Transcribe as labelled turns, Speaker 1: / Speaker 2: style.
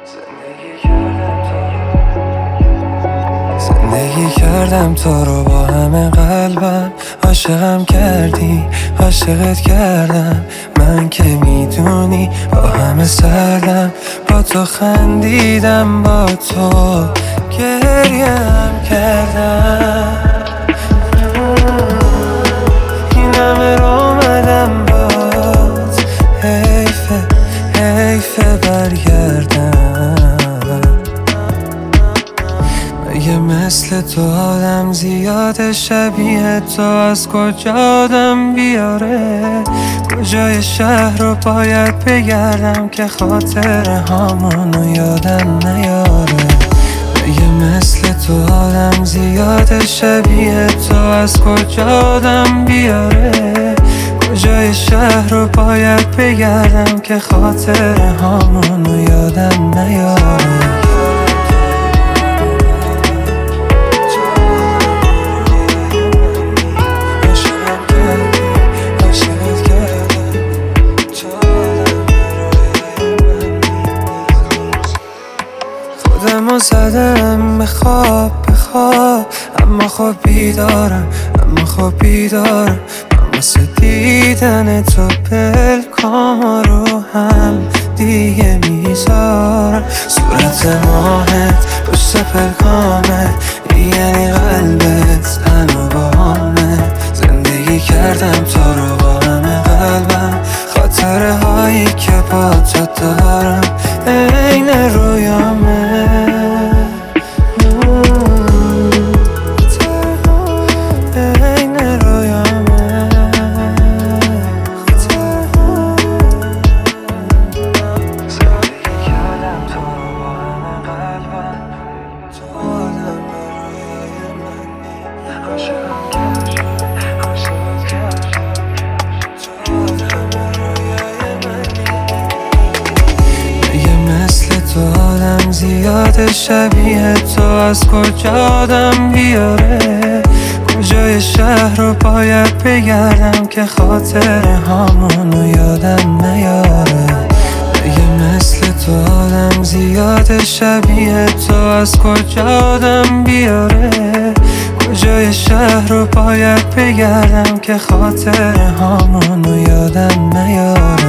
Speaker 1: زندگی کردم تو رو با همه قلبم، عاشقم کردی، عاشقت کردم. من که میدونی با همه سردم، با تو خندیدم، با تو گریم کردم. این همه رو اومدم باز، حیفه برگردم. مگه مثل تو آدم زیاده شبیه تو، از کجا آدم بیاره؟ کجای شهر رو باید بگردم که خاطر هامونو یادم نیاره؟ مگه مثل تو آدم زیاده شبیه تو، از کجا آدم بیاره؟ کجای شهر رو باید بگردم که خاطر هامونو یادم نیاره؟ خودمو زدم به خواب، اما خب بیدارم، من واسه دیدن تو پلکام رو هم دیگه میذارم. صورت ماهت پشت پلکامه، یعنی قلبت هنو با همه. زندگی کردم تو رو با همه قلبم، خاطره هایی که با تو دارم عین رویامه. زیاده شبیه تو، از کجا آدم بیاره؟ کجای شهر رو باید بگردم که خاطر هامونو یادم نیاره؟ مگه مثل تو آدم زیاده شبیه تو، از کجا آدم بیاره؟ کجای شهر رو باید بگردم که خاطر هامونو یادم نیاره؟